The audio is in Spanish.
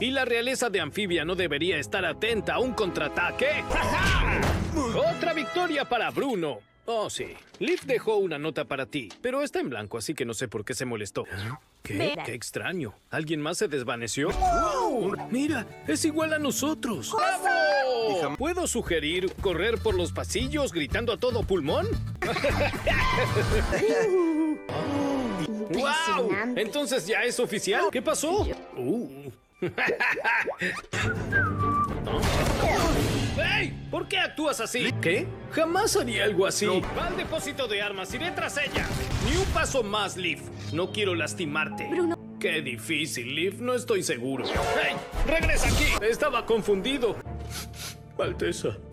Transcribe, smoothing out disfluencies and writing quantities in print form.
Y la realeza de Anfibia no debería estar atenta a un contraataque. ¡Ja, ja! Otra victoria para Bruno. Oh, sí. Leaf dejó una nota para ti, pero está en blanco, así que no sé por qué se molestó. ¿Qué? ¡Qué extraño! ¿Alguien más se desvaneció? ¡Wow! ¡Mira! ¡Es igual a nosotros! ¡Bravo! ¿Puedo sugerir correr por los pasillos gritando a todo pulmón? ¡Wow! ¿Entonces ya es oficial? ¿Qué pasó? ¡Hey! ¿Por qué actúas así? ¿Qué? Jamás haría algo así. Va al depósito de armas, iré tras ella. Ni un paso más, Leaf. No quiero lastimarte. Bruno. Qué difícil, Leaf. No estoy seguro. ¡Hey! ¡Regresa aquí! Estaba confundido. Alteza.